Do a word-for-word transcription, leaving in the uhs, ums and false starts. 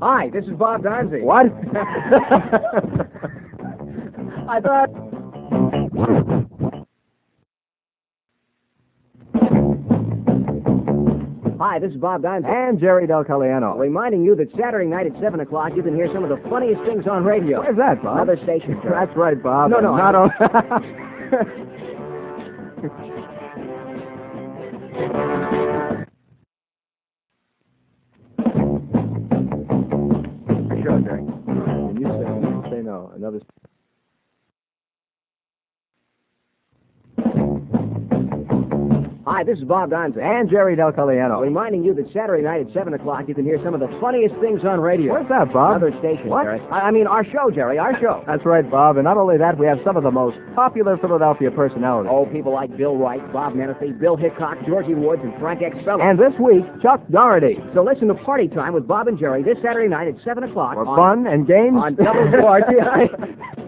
Hi, this is Bob Donzie. What? I thought... Hi, this is Bob Donzie. And Jerry Del Caliano. Reminding you that Saturday night at seven o'clock you can hear some of the funniest things on radio. Where's that, Bob? Another station, sir. That's right, Bob. No, no, Not I- on... Sure, Jerry. And you say, you say no. Another... Hi, this is Bob Donzie. And Jerry Del Caliano. Reminding you that Saturday night at seven o'clock you can hear some of the funniest things on radio. Where's that, Bob? Another station, What? Jerry. I, I mean, our show, Jerry, our show. That's right, Bob. And not only that, we have some of the most popular Philadelphia personalities. Oh, people like Bill Wright, Bob Menefee, Bill Hickok, Georgie Woods, and Frank Expeller. And this week, Chuck Doherty. So listen to Party Time with Bob and Jerry this Saturday night at seven o'clock For on, fun and games. on W R T I.